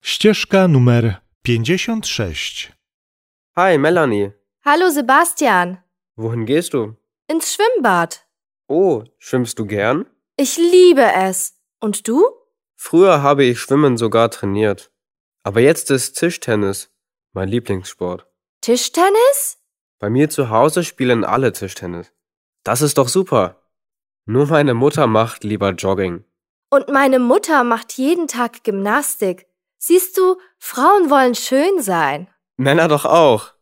Ścieżka numer 56. Hi, Melanie. Hallo Sebastian. Wohin gehst du? Ins Schwimmbad. Oh, schwimmst du gern? Ich liebe es. Und du? Früher habe ich Schwimmen sogar trainiert. Aber jetzt ist Tischtennis mein Lieblingssport. Tischtennis? Bei mir zu Hause spielen alle Tischtennis. Das ist doch super. Nur meine Mutter macht lieber Jogging. Und meine Mutter macht jeden Tag Gymnastik. Siehst du, Frauen wollen schön sein. Männer doch auch.